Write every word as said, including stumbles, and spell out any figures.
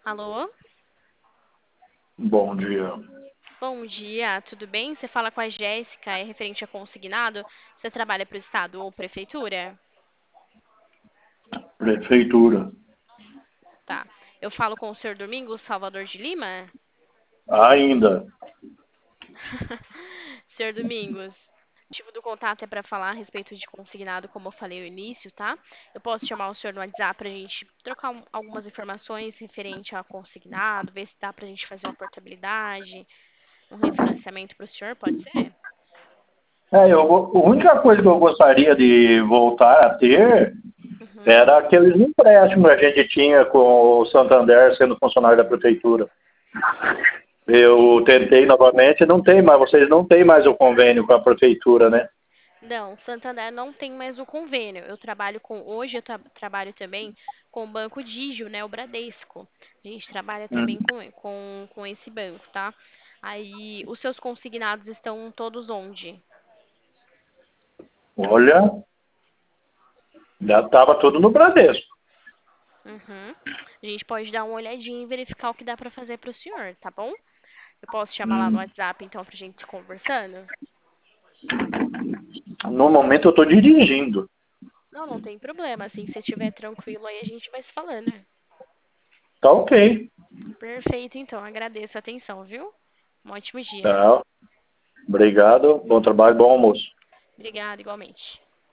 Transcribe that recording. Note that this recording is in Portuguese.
Alô? Bom dia. Bom dia, tudo bem? Você fala com a Jéssica, é referente a consignado. Você trabalha para o Estado ou Prefeitura? Prefeitura. Tá. Eu falo com o senhor Domingos Salvador de Lima? Ainda. senhor Domingos, o motivo do contato é para falar a respeito de consignado, como eu falei no início, tá? Eu posso chamar o senhor no WhatsApp para a gente trocar um- algumas informações referente a consignado, ver se dá para a gente fazer uma portabilidade, um refinanciamento para o senhor, pode ser? É, eu, a única coisa que eu gostaria de voltar a ter Uhum. era aqueles empréstimos que a gente tinha com o Santander sendo funcionário da prefeitura. Eu tentei novamente, não tem mais, vocês não têm mais o convênio com a prefeitura, né? Não, Santander não tem mais o convênio. Eu trabalho com, hoje eu tra- trabalho também com o Banco Digio, né, o Bradesco. A gente trabalha Hum. também com, com, com esse banco, tá? Aí, os seus consignados estão todos onde? Olha, já estava tudo no Bradesco. Uhum. A gente pode dar uma olhadinha e verificar o que dá pra fazer pro senhor, tá bom? Eu posso chamar lá no Hum. WhatsApp, então, pra gente ir conversando? No momento eu estou dirigindo. Não, não tem problema. Assim que você estiver tranquilo, aí a gente vai se falando. Tá ok. Perfeito, então. Agradeço a atenção, viu? Um ótimo dia. Tá. Obrigado. Bom trabalho, bom almoço. Obrigada, igualmente.